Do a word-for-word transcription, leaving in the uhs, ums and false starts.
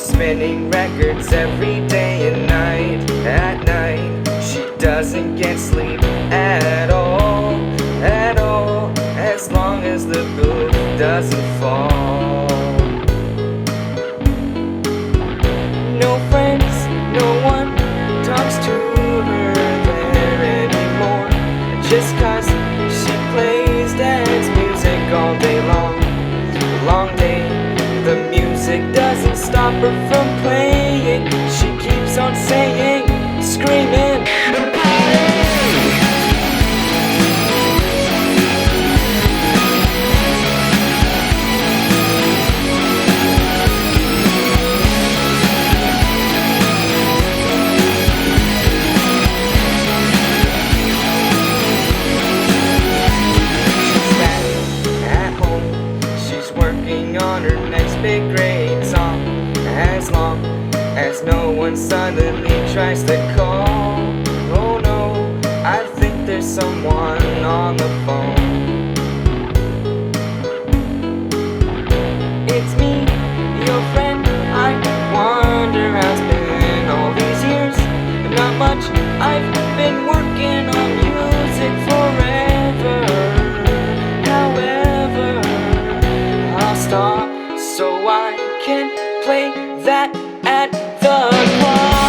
spinning records every day and night. At night, she doesn't get sleep at all, at all, as long as the roof doesn't fall. No friends, no one talks to her there anymore, just cause she plays dance music all day long. Long day, the music doesn't stop her from playing. She keeps on saying, screaming, the party! Working on her next big great song, as long as no one suddenly tries to call. Oh no, I think there's someone on the phone. It's me, your friend. I wonder how it's been all these years. Not much, I've been working on music forever. However, stop so I can play that at the bar.